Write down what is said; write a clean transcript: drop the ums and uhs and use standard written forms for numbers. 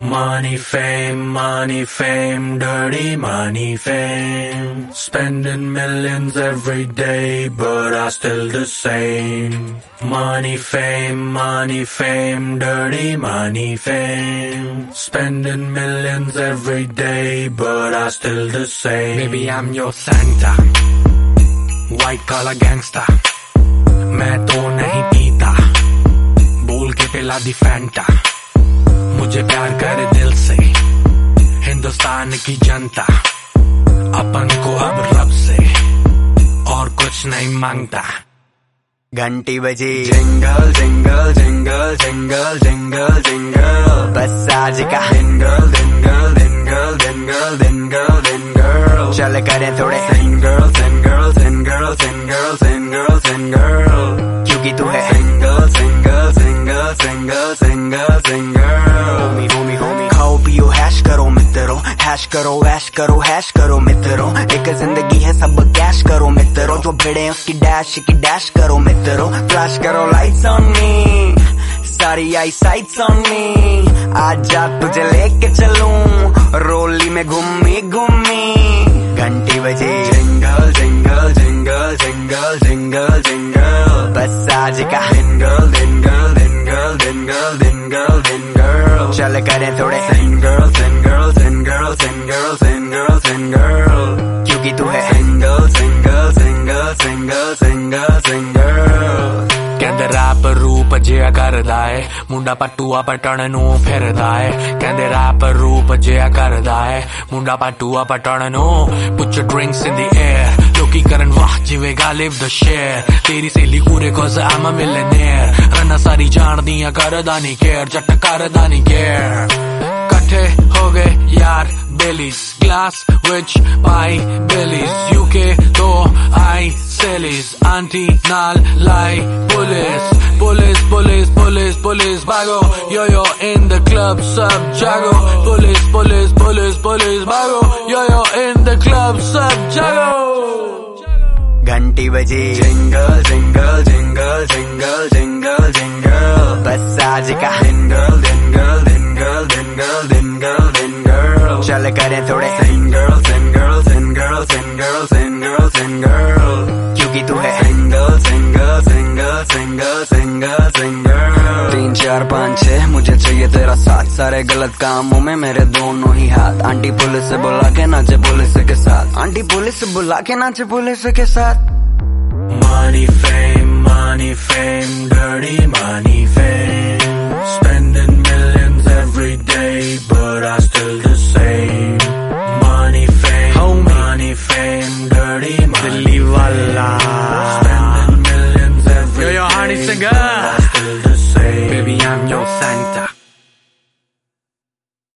Money, fame, dirty money, fame. Spending millions every day, but I still the same. Money, fame, dirty money, fame. Spending millions every day, but I still the same. Maybe I'm your Santa, white collar gangster. मैं तो नहीं पीता, बोल के पिला दी Fanta. मुझे प्यार करे दिल से हिंदुस्तान की जनता. अपन को अब रब से और कुछ नहीं मांगता. घंटी बजी jingle jingle jingle jingle jingle jingle, बस आज का jingle jingle jingle jingle jingle jingle. चल करें थोड़े single single single single single single, क्योंकि तू है single single single single single single. Homie homie homie खाओ पियो हैश करो मित्रों, हैश करो ऐश करो हैश करो मित्रों. एक जिंदगी है सब कैश करो मित्रों, जो भिड़े उसकी डैश करो मित्रों. फ्लैश करो लाइट्स ऑन मी, सारी आई साइट्स ऑन मी. आजा तुझे लेके चलूं रोली में घूमी घूमी. घंटी बजे jingle jingle jingle jingle jingle jingle, बस आज का jingle jingle jingle jingle jingle jingle. चल करें थोड़े single single single single single single, क्योंकि तू है single single single single single single. ਕਹਿੰਦੇ ਰੈਪ ਰੂਪ ਜਿਹਾ ਕਰਦਾ ਏ ਮੁੰਡਾ ਪਟੂਆ ਪਟਣ ਨੂੰ ਫਿਰਦਾ ਏ. ਕਹਿੰਦੇ ਰੈਪ ਰੂਪ ਜਿਹਾ ਕਰਦਾ ਏ ਮੁੰਡਾ ਪਟੂਆ ਪਟਣ ਨੂੰ. Put your drinks in the air, ਲੋਕੀ ਕਰਨ ਵਾਹ ਜਿਵੇਂ ਗਾਲਿਬ ਦਾ ਸ਼ੇਰ. ਤੇਰੀ ਸਹੇਲੀ ਕੂਰੇ cause I'm a millionaire. ਰੰਨਾ ਸਾਰੀ ਜਾਣਦੀਆਂ ਕਰਦਾ ਨਹੀਂ ਕੇਅਰ, ਜੱਟ ਕਰਦਾ ਨਹੀਂ ਕੇਅਰ. ਇਕੱਠੇ ਹੋ ਗਏ ਯਾਰ ਬੇਲੀਜ਼ ਗਲਾਸ ਵਿੱਚ ਪਾਈ ਬੇਲੀਜ਼. UK ਤੋਂ ਆਈ ਸੇਲੀਜ਼ ਆਂਟੀ ਨਾਲ ਲਾਈ police. Police, police, police, police, vago. Yo, in the club, sub jago. Police, police, police, police, vago. Yo, in the club, sub jago. घंटी बजी jingle jingle jingle jingle jingle jingle, बस आज का jingle jingle jingle jingle jingle jingle. चल करें थोड़े single single single single single single, क्योंकि तू है single single single single single single. 3 4 5 6 मुझे चाहिए तेरा साथ, सारे गलत कामों में मेरे दोनों ही हाथ. आंटी पुलिस से बुला के नाचे पुलिस के साथ, आंटी पुलिस से बुला के नाचे पुलिस के साथ. Money, fame, dirty money, fame. Spending millions every day, but I still the same. Money, fame, dirty money, fame. Spending millions every day, but I still the same. Baby, I'm your Santa.